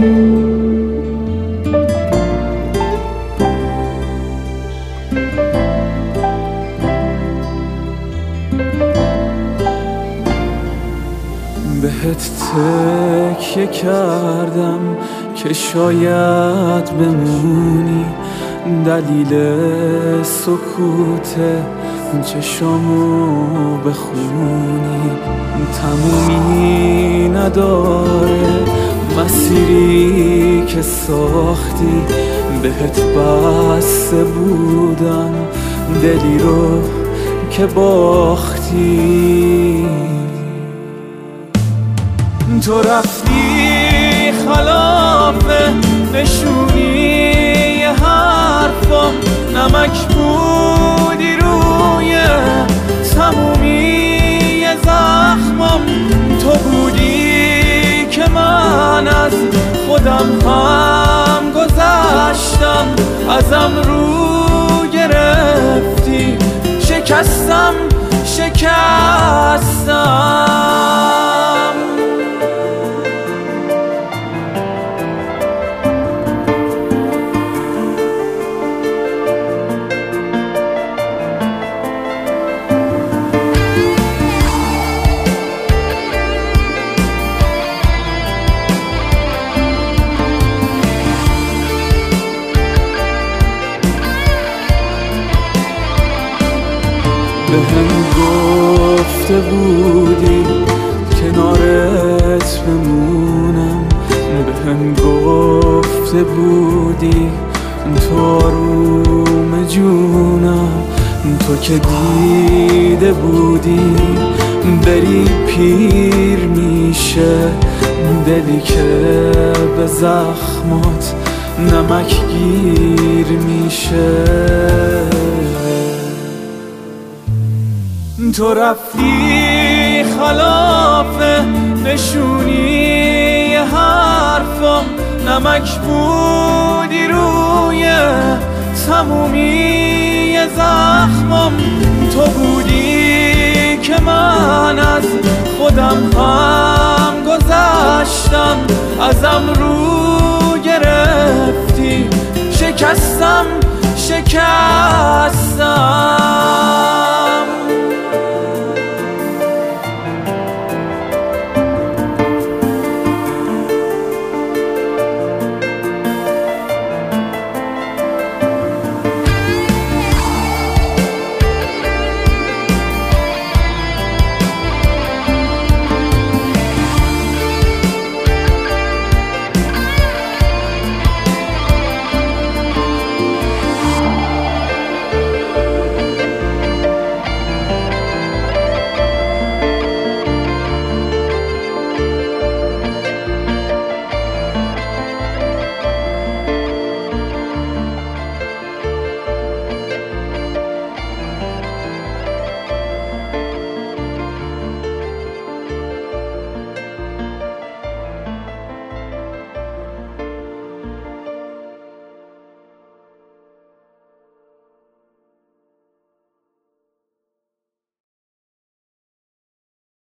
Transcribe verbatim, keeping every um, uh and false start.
بهت تکیه کردم که شاید بمونی، دلیل سکوت چشامو بخونی. تمومی نداره مسیری که ساختی، بهت بسته بودم دلی رو که باختی. تو رفتی خلاف نشونی حرفم، نمک بودی روی تمومی زخمم. تو بودی که من از خودم هم گذشتم، ازم رو گرفتی، شکستم شکستم. بهم گفته بودی کنارت بمونم، بهم گفته بودی تو آروم جونم. تو که دیده بودی بری پیر میشه دلی که به زخمات نمک گیر میشه. تو رفتی خلاف نشونی حرفم، نمک بودی روی تمومی زخمم. تو بودی که من از خودم هم گذشتم، ازم رو گرفتی، شکستم شکستم.